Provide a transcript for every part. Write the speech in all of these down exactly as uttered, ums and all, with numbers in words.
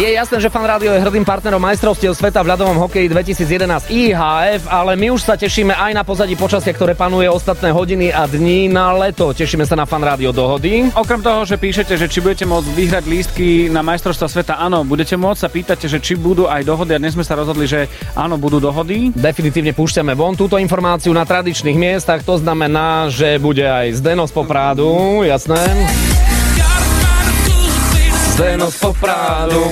Je jasné, že Fan Rádio je hrdým partnerom majstrovstiev sveta v ľadovom hokeji dvetisícjedenásť í há ef, ale my už sa tešíme aj na pozadí počasia, ktoré panuje ostatné hodiny a dní na leto. Tešíme sa na Fan Rádio dohody. Okrem toho, že píšete, že či budete môcť vyhrať lístky na majstrovstvá sveta, áno, budete môcť, sa pýtate, že či budú aj dohody a dnes sme sa rozhodli, že áno, budú dohody. Definitívne púšťame von túto informáciu na tradičných miestach, to znamená, že bude aj Zdeno z Poprádu, jasné. Zdeno z Poprádu.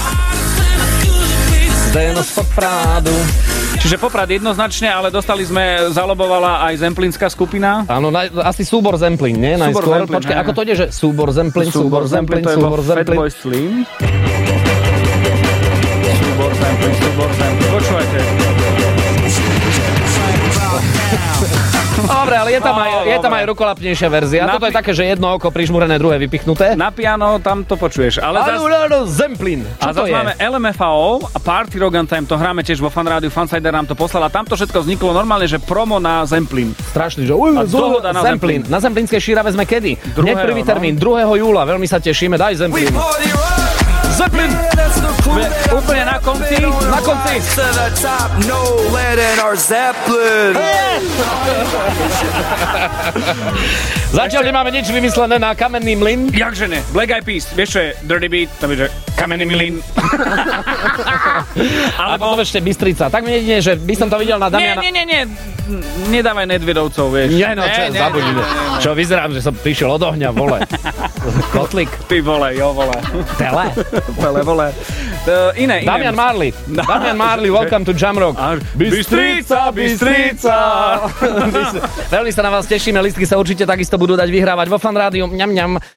Zdeno z Poprádu. Čiže Poprad jednoznačne, ale dostali sme, zalobovala aj zemplínska skupina. Áno, na, asi súbor Zemplín, nie? Súbor Najskôr. Zemplín, Počkaj, ne? ako to ide, že súbor Zemplín, súbor Zemplín, súbor Zemplín. Fatboy Slim. Súbor Zemplín, súbor Zemplín. Počúvajte. Dobre, ale je tam aj, je tam aj rukolapnejšia verzia. Na Toto je pi- také, že jedno oko prižmúrené, druhé vypichnuté. Na piano tam to počuješ, ale zas... Áno, áno, Zemplín. A Čo to zase je? máme el em ef á ó a Party Rock Anthem, to hráme tiež vo Fan Rádiu, Fansider nám to poslal a tam to všetko vzniklo normálne, že promo na Zemplín. Strašný, že uj, A dohoda na Zemplín. Na Zemplínskej šírave sme kedy? Hneď Druhého, prvý no. termín, druhého júla. Veľmi sa tešíme, daj Zemplín. Zemplín! Úplne na konci. Na konci! Zatiaľ nemáme nič vymyslené na kamenný mlyn. Jakže ne? Black Eyed Peas, vieš čo je Dirty Beat, tam je že kamenný mlyn. A potom ešte Bystrica. Tak mi jedine, že by som to videl na Nie, Damiana. nie, nie, nie. Nedávaj Nedvedovcov, vieš. Nie, no čo, zabudni. Čo, vyzerám, že som prišiel od ohňa, vole. Kotlik. Ty vole, jo vole. Tele. Vole, vole. Uh, iné, iné. Damian Marley. Damian Marley, welcome to Jamrock. Bystrica, Bystrica. Veľmi sa na vás tešíme, listky sa určite takisto budú dať vyhrávať vo Fan Rádiu. Ňam, ňam.